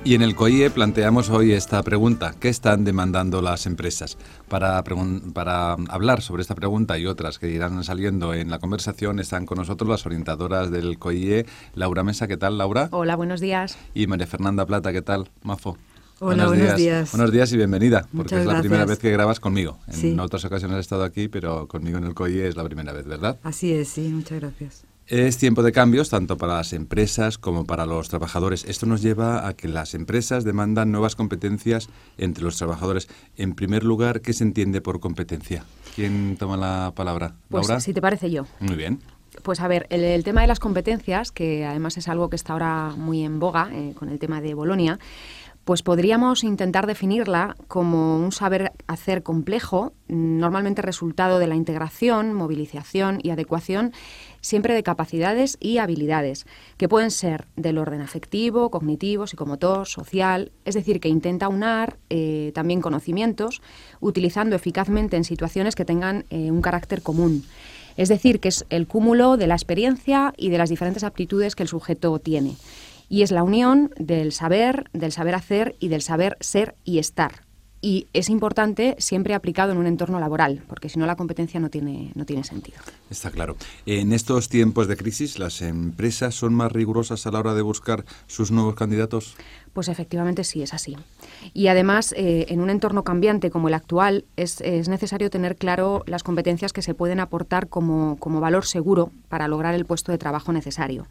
Y en el COIE planteamos hoy esta pregunta: ¿qué están demandando las empresas? Para hablar sobre esta pregunta y otras que irán saliendo en la conversación, están con nosotros las orientadoras del COIE, Laura Mesa. ¿Qué tal, Laura? Hola, buenos días. Y María Fernanda Plata. ¿Qué tal, Mafo? Hola, buenos días. Buenos días y bienvenida, porque Muchas es la gracias. primera vez que grabas conmigo. Sí. En otras ocasiones he estado aquí, pero conmigo en el COIE es la primera vez, ¿verdad? Así es, sí, muchas gracias. Es tiempo de cambios tanto para las empresas como para los trabajadores. Esto nos lleva a que las empresas demandan nuevas competencias entre los trabajadores. En primer lugar, ¿qué se entiende por competencia? ¿Quién toma la palabra? Pues ¿Laura? si te parece yo. Muy bien. Pues a ver, el tema de las competencias, que además es algo que está ahora muy en boga con el tema de Bolonia, pues podríamos intentar definirla como un saber hacer complejo, normalmente resultado de la integración, movilización y adecuación siempre de capacidades y habilidades, que pueden ser del orden afectivo, cognitivo, psicomotor, social, es decir, que intenta aunar también conocimientos, utilizando eficazmente en situaciones que tengan un carácter común. Es decir, que es el cúmulo de la experiencia y de las diferentes aptitudes que el sujeto tiene. Y es la unión del saber hacer y del saber ser y estar. Y es importante siempre aplicado en un entorno laboral, porque si no la competencia no tiene sentido. Está claro. En estos tiempos de crisis, ¿las empresas son más rigurosas a la hora de buscar sus nuevos candidatos? Pues efectivamente sí, es así. Y además, en un entorno cambiante como el actual, es necesario tener claro las competencias que se pueden aportar como valor seguro para lograr el puesto de trabajo necesario.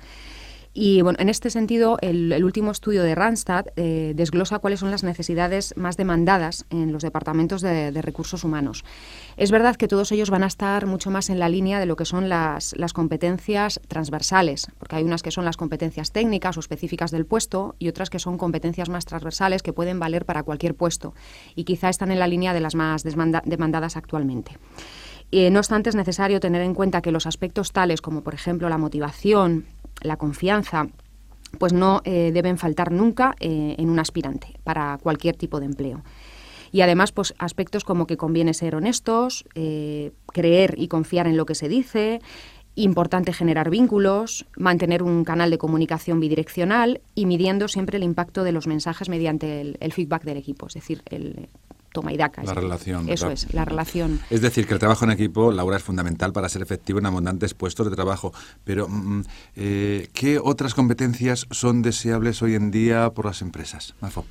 Y bueno, en este sentido, el último estudio de Randstad desglosa cuáles son las necesidades más demandadas en los departamentos de recursos humanos. Es verdad que todos ellos van a estar mucho más en la línea de lo que son las competencias transversales, porque hay unas que son las competencias técnicas o específicas del puesto y otras que son competencias más transversales que pueden valer para cualquier puesto y quizá están en la línea de las más demandadas actualmente. No obstante, es necesario tener en cuenta que los aspectos tales como, por ejemplo, la motivación, la confianza, pues no deben faltar nunca en un aspirante para cualquier tipo de empleo. Y además, pues aspectos como que conviene ser honestos, creer y confiar en lo que se dice, importante generar vínculos, mantener un canal de comunicación bidireccional y midiendo siempre el impacto de los mensajes mediante el feedback del equipo, es decir, el toma y daca. La relación. Eso ¿verdad? es, la relación. Es decir, que el trabajo en equipo, Laura, es fundamental para ser efectivo en abundantes puestos de trabajo. Pero, ¿qué otras competencias son deseables hoy en día por las empresas? Mafo.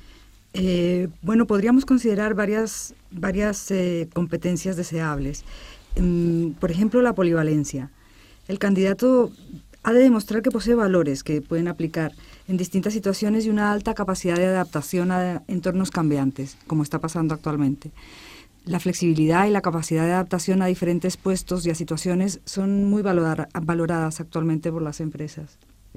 Bueno, podríamos considerar varias competencias deseables. Por ejemplo, la polivalencia. El candidato ha de demostrar que posee valores que pueden aplicar en distintas situaciones y una alta capacidad de adaptación a entornos cambiantes, como está pasando actualmente. La flexibilidad y la capacidad de adaptación a diferentes puestos y a situaciones son muy valoradas actualmente por las empresas.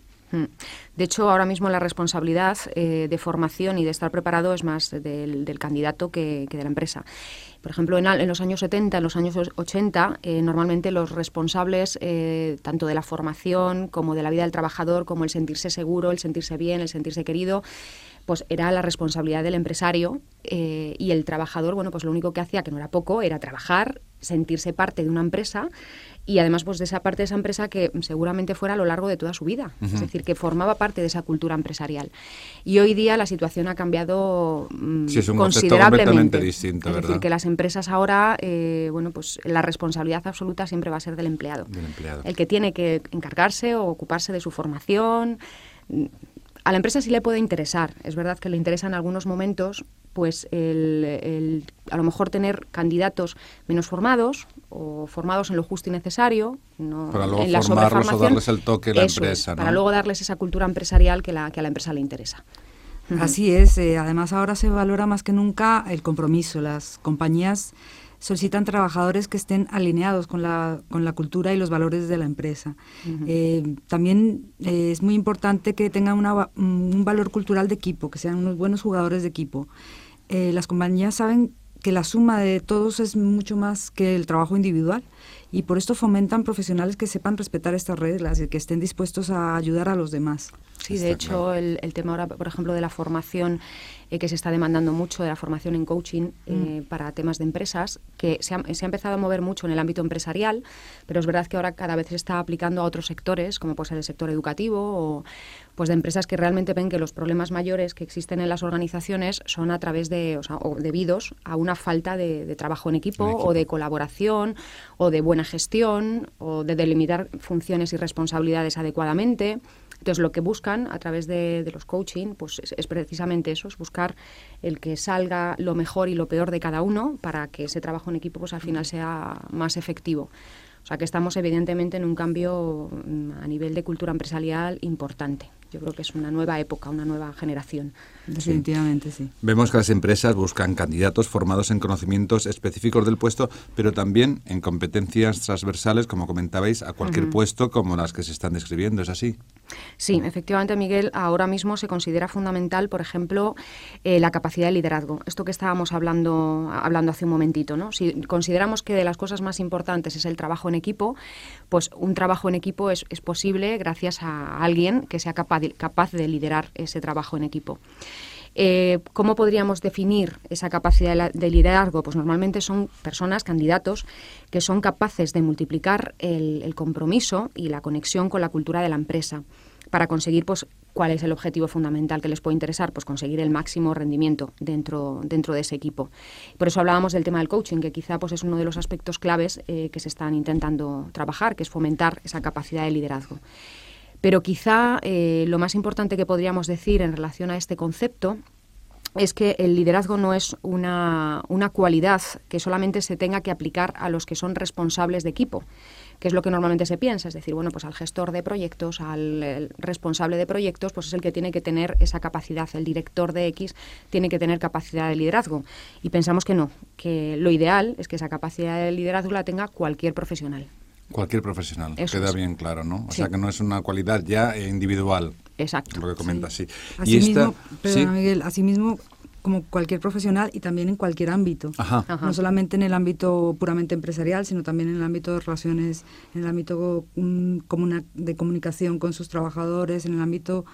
De hecho, ahora mismo la responsabilidad de formación y de estar preparado es más del candidato que de la empresa. Por ejemplo, en los años 70, en los años 80, normalmente los responsables tanto de la formación como de la vida del trabajador, como el sentirse seguro, el sentirse bien, el sentirse querido, pues era la responsabilidad del empresario y el trabajador, bueno, pues lo único que hacía, que no era poco, era trabajar, sentirse parte de una empresa y además pues de esa parte de esa empresa que seguramente fuera a lo largo de toda su vida, es decir, que formaba parte de esa cultura empresarial. Y hoy día la situación ha cambiado sí, es un considerablemente. Completamente distinto, es ¿verdad? decir, que las empresas ahora, bueno, pues la responsabilidad absoluta siempre va a ser del empleado. El que tiene que encargarse o ocuparse de su formación. A la empresa sí le puede interesar, es verdad que le interesa en algunos momentos, pues a lo mejor tener candidatos menos formados o formados en lo justo y necesario, no para luego en la formarlos o darles el toque en la Eso empresa, es, ¿no? Para luego darles esa cultura empresarial que a la empresa le interesa. Así es, además ahora se valora más que nunca el compromiso. Las compañías solicitan trabajadores que estén alineados con la cultura y los valores de la empresa. También es muy importante que tengan un valor cultural de equipo, que sean unos buenos jugadores de equipo. Las compañías saben que la suma de todos es mucho más que el trabajo individual y por esto fomentan profesionales que sepan respetar estas reglas y que estén dispuestos a ayudar a los demás. Sí, de hecho, el tema ahora, por ejemplo, de la formación que se está demandando mucho, de la formación en coaching para temas de empresas, que se ha empezado a mover mucho en el ámbito empresarial, pero es verdad que ahora cada vez se está aplicando a otros sectores, como puede ser el sector educativo o pues de empresas que realmente ven que los problemas mayores que existen en las organizaciones son a través de, o debidos a una falta de trabajo en equipo o de colaboración o de buena gestión o de delimitar funciones y responsabilidades adecuadamente. Entonces, lo que buscan a través de los coaching pues es precisamente eso, es buscar el que salga lo mejor y lo peor de cada uno para que ese trabajo en equipo pues al final sea más efectivo. O sea, que estamos evidentemente en un cambio a nivel de cultura empresarial importante. Yo creo que es una nueva época, una nueva generación. Definitivamente, sí. Vemos que las empresas buscan candidatos formados en conocimientos específicos del puesto, pero también en competencias transversales, como comentabais, a cualquier puesto como las que se están describiendo. ¿Es así? Sí, efectivamente, Miguel, ahora mismo se considera fundamental, por ejemplo, la capacidad de liderazgo. Esto que estábamos hablando hace un momentito, ¿no? Si consideramos que de las cosas más importantes es el trabajo en equipo, pues un trabajo en equipo es posible gracias a alguien que sea capaz de liderar ese trabajo en equipo. ¿Cómo podríamos definir esa capacidad de liderazgo? Pues normalmente son personas, candidatos, que son capaces de multiplicar el compromiso y la conexión con la cultura de la empresa para conseguir, pues, ¿cuál es el objetivo fundamental que les puede interesar? Pues conseguir el máximo rendimiento dentro de ese equipo. Por eso hablábamos del tema del coaching, que quizá pues, es uno de los aspectos claves que se están intentando trabajar, que es fomentar esa capacidad de liderazgo. Pero quizá lo más importante que podríamos decir en relación a este concepto es que el liderazgo no es una cualidad que solamente se tenga que aplicar a los que son responsables de equipo, que es lo que normalmente se piensa. Es decir, bueno, pues al gestor de proyectos, al responsable de proyectos, pues es el que tiene que tener esa capacidad. El director de X tiene que tener capacidad de liderazgo. Y pensamos que no, que lo ideal es que esa capacidad de liderazgo la tenga cualquier profesional. Cualquier profesional, Eso queda es. bien claro, ¿no? O Sí. sea, que no es una cualidad ya individual. Exacto. Lo que comentas, sí. Asimismo, ¿sí? Miguel, asimismo como cualquier profesional y también en cualquier ámbito. Ajá. Ajá. No solamente en el ámbito puramente empresarial, sino también en el ámbito de relaciones, en el ámbito de comunicación con sus trabajadores, en el ámbito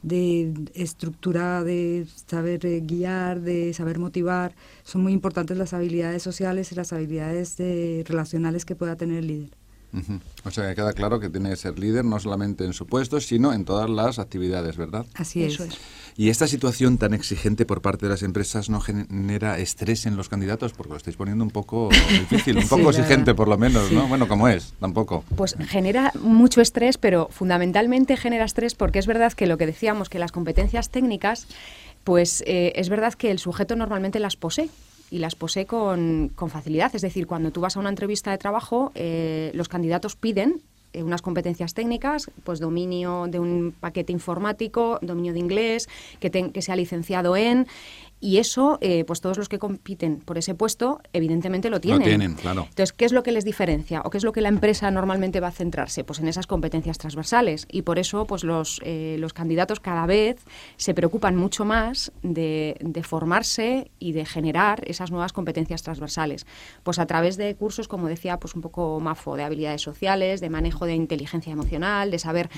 de estructura, de saber guiar, de saber motivar. Son muy importantes las habilidades sociales y las habilidades relacionales que pueda tener el líder. Uh-huh. O sea, que queda claro que tiene que ser líder no solamente en su puesto, sino en todas las actividades, ¿verdad? Así Eso es. ¿Y esta situación tan exigente por parte de las empresas no genera estrés en los candidatos? Porque lo estáis poniendo un poco difícil, un poco Sí, exigente por lo menos, ¿no? Bueno, como es, tampoco. Pues genera mucho estrés, pero fundamentalmente genera estrés porque es verdad que lo que decíamos, que las competencias técnicas, pues es verdad que el sujeto normalmente las posee. Y las posee con facilidad. Es decir, cuando tú vas a una entrevista de trabajo, los candidatos piden unas competencias técnicas, pues dominio de un paquete informático, dominio de inglés, que sea licenciado en... Y eso, pues todos los que compiten por ese puesto, evidentemente lo tienen. Lo tienen, claro. Entonces, ¿qué es lo que les diferencia? ¿O qué es lo que la empresa normalmente va a centrarse? Pues en esas competencias transversales. Y por eso, pues los candidatos cada vez se preocupan mucho más de formarse y de generar esas nuevas competencias transversales. Pues a través de cursos, como decía, pues un poco MAFO, de habilidades sociales, de manejo de inteligencia emocional, de saber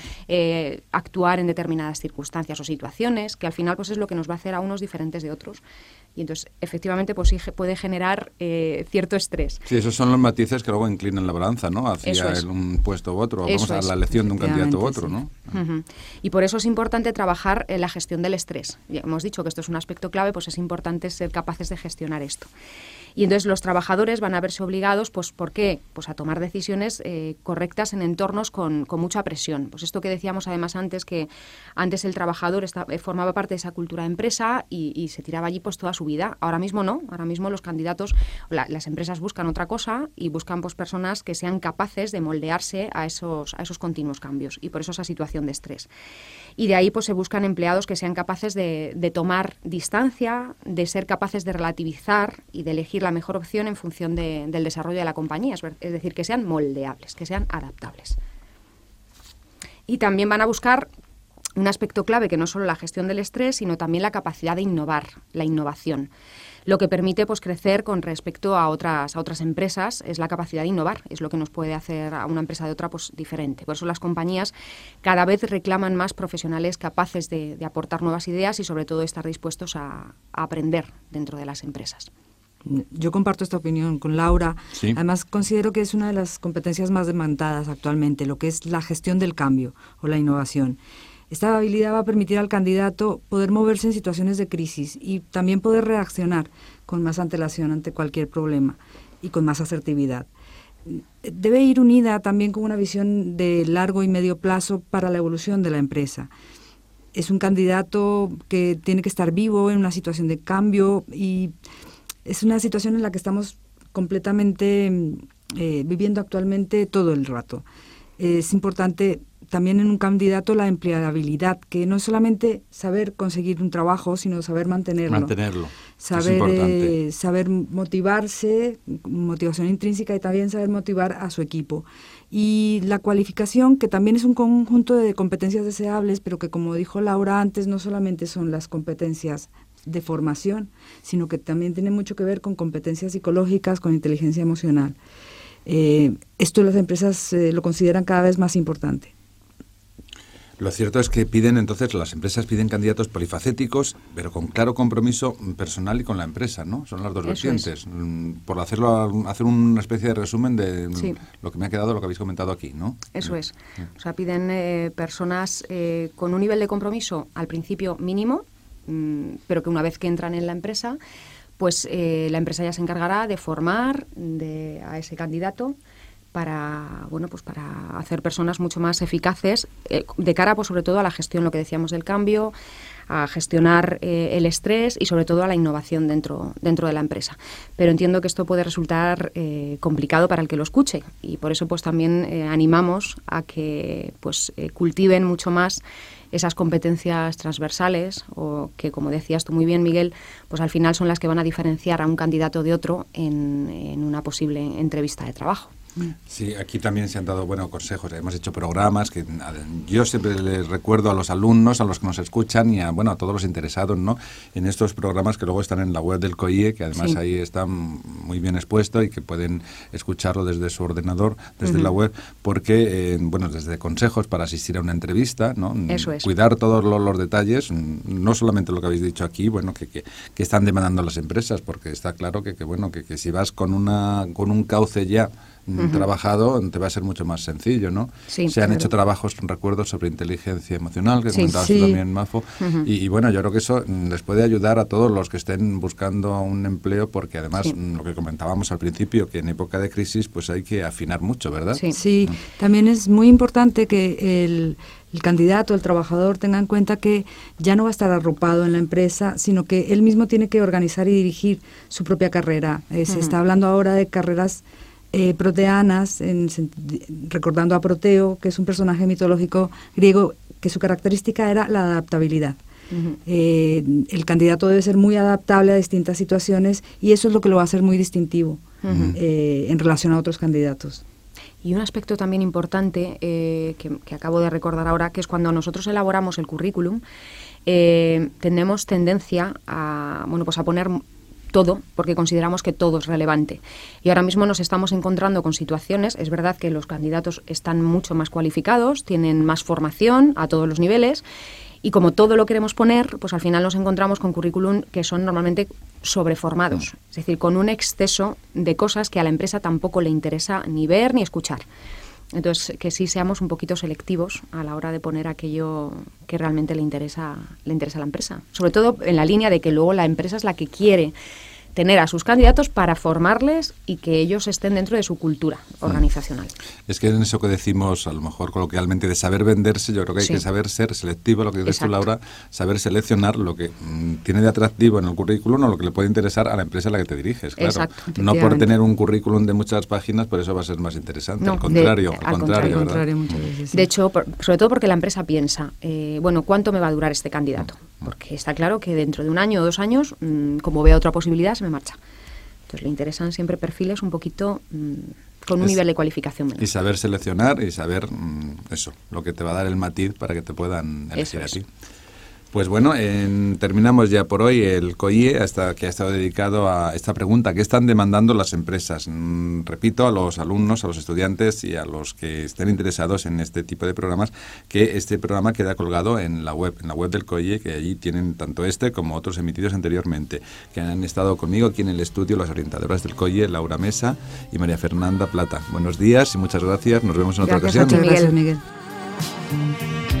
actuar en determinadas circunstancias o situaciones, que al final pues es lo que nos va a hacer a unos diferentes de otros. Y entonces, efectivamente, pues sí puede generar cierto estrés. Sí, esos son los matices que luego inclinan la balanza, ¿no? Hacia Es. un puesto u otro, Eso vamos a es. la elección de un candidato u otro, Sí. ¿no? Uh-huh. Y por eso es importante trabajar en la gestión del estrés. Ya hemos dicho que esto es un aspecto clave, pues es importante ser capaces de gestionar esto. Y entonces los trabajadores van a verse obligados, pues ¿por qué? Pues a tomar decisiones correctas en entornos con mucha presión. Pues esto que decíamos además antes, que antes el trabajador formaba parte de esa cultura de empresa y se tiraba allí pues toda su vida. Ahora mismo no, ahora mismo los candidatos, las empresas buscan otra cosa y buscan pues personas que sean capaces de moldearse a esos continuos cambios y por eso esa situación de estrés. Y de ahí pues se buscan empleados que sean capaces de tomar distancia, de ser capaces de relativizar y de elegir la mejor opción en función del desarrollo de la compañía, es decir, que sean moldeables, que sean adaptables. Y también van a buscar un aspecto clave que no solo la gestión del estrés, sino también la capacidad de innovar, la innovación. Lo que permite pues crecer con respecto a otras empresas es la capacidad de innovar, es lo que nos puede hacer a una empresa de otra pues diferente. Por eso las compañías cada vez reclaman más profesionales capaces de aportar nuevas ideas y sobre todo estar dispuestos a aprender dentro de las empresas. Yo comparto esta opinión con Laura. Sí. Además, considero que es una de las competencias más demandadas actualmente, lo que es la gestión del cambio o la innovación. Esta habilidad va a permitir al candidato poder moverse en situaciones de crisis y también poder reaccionar con más antelación ante cualquier problema y con más asertividad. Debe ir unida también con una visión de largo y medio plazo para la evolución de la empresa. Es un candidato que tiene que estar vivo en una situación de cambio y es una situación en la que estamos completamente viviendo actualmente todo el rato. Es importante también en un candidato la empleabilidad, que no es solamente saber conseguir un trabajo, sino saber mantenerlo. Saber motivarse, motivación intrínseca, y también saber motivar a su equipo. Y la cualificación, que también es un conjunto de competencias deseables, pero que, como dijo Laura antes, no solamente son las competencias de formación, sino que también tiene mucho que ver con competencias psicológicas, con inteligencia emocional. Esto las empresas lo consideran cada vez más importante. Lo cierto es que las empresas piden candidatos polifacéticos, pero con claro compromiso personal y con la empresa, ¿no? Son las dos vertientes. Por hacer una especie de resumen de lo que me ha quedado, lo que habéis comentado aquí, ¿no? Eso es. O sea, piden personas con un nivel de compromiso al principio mínimo, pero que una vez que entran en la empresa, pues la empresa ya se encargará de formar a ese candidato para hacer personas mucho más eficaces de cara, pues sobre todo a la gestión, lo que decíamos del cambio, a gestionar el estrés y sobre todo a la innovación dentro de la empresa. Pero entiendo que esto puede resultar complicado para el que lo escuche y por eso pues también animamos a que pues cultiven mucho más esas competencias transversales o que, como decías tú muy bien, Miguel, pues al final son las que van a diferenciar a un candidato de otro en una posible entrevista de trabajo. Sí, aquí también se han dado buenos consejos. Hemos hecho programas que yo siempre les recuerdo a los alumnos, a los que nos escuchan y a todos los interesados, ¿no? En estos programas que luego están en la web del COIE, que además ahí están muy bien expuestos y que pueden escucharlo desde su ordenador, desde la web, porque, desde consejos para asistir a una entrevista, ¿no? Eso es. Cuidar todos los detalles, no solamente lo que habéis dicho aquí, que están demandando las empresas, porque está claro que si vas con un cauce ya trabajado, te va a ser mucho más sencillo, ¿no? Sí, se han hecho trabajos, recuerdo, sobre inteligencia emocional, que comentabas tú también, Mafo, y yo creo que eso les puede ayudar a todos los que estén buscando un empleo, porque además, lo que comentábamos al principio, que en época de crisis pues hay que afinar mucho, ¿verdad? Sí. También es muy importante que el candidato, el trabajador, tenga en cuenta que ya no va a estar arropado en la empresa, sino que él mismo tiene que organizar y dirigir su propia carrera. Se está hablando ahora de carreras proteanas, recordando a Proteo, que es un personaje mitológico griego, que su característica era la adaptabilidad. El candidato debe ser muy adaptable a distintas situaciones y eso es lo que lo va a hacer muy distintivo en relación a otros candidatos. Y un aspecto también importante que acabo de recordar ahora, que es cuando nosotros elaboramos el currículum, tenemos tendencia a poner todo, porque consideramos que todo es relevante. Y ahora mismo nos estamos encontrando con situaciones, es verdad que los candidatos están mucho más cualificados, tienen más formación a todos los niveles, y como todo lo queremos poner, pues al final nos encontramos con currículum que son normalmente sobreformados, es decir, con un exceso de cosas que a la empresa tampoco le interesa ni ver ni escuchar. Entonces, que sí seamos un poquito selectivos a la hora de poner aquello que realmente le interesa a la empresa. Sobre todo en la línea de que luego la empresa es la que quiere tener a sus candidatos para formarles y que ellos estén dentro de su cultura organizacional. Es que en eso que decimos, a lo mejor coloquialmente, de saber venderse, yo creo que hay que saber ser selectivo, lo que dices tú, Laura, saber seleccionar lo que tiene de atractivo en el currículum o lo que le puede interesar a la empresa a la que te diriges. Claro. Exacto, no por tener un currículum de muchas páginas, por eso va a ser más interesante. No, al contrario, muchas veces, sí. De hecho, sobre todo porque la empresa piensa, ¿cuánto me va a durar este candidato? Porque está claro que dentro de 1 año o 2 años, como vea otra posibilidad, se me marcha. Entonces le interesan siempre perfiles un poquito con un nivel de cualificación menor. Y saber seleccionar y saber lo que te va a dar el matiz para que te puedan elegir a ti. Pues bueno, terminamos ya por hoy el COIE, que ha estado dedicado a esta pregunta: ¿qué están demandando las empresas? Repito a los alumnos, a los estudiantes y a los que estén interesados en este tipo de programas, que este programa queda colgado en la web del COIE, que allí tienen tanto este como otros emitidos anteriormente, que han estado conmigo aquí en el estudio las orientadoras del COIE, Laura Mesa y María Fernanda Plata. Buenos días y muchas gracias. Nos vemos en otra ocasión. Muchas gracias, Miguel.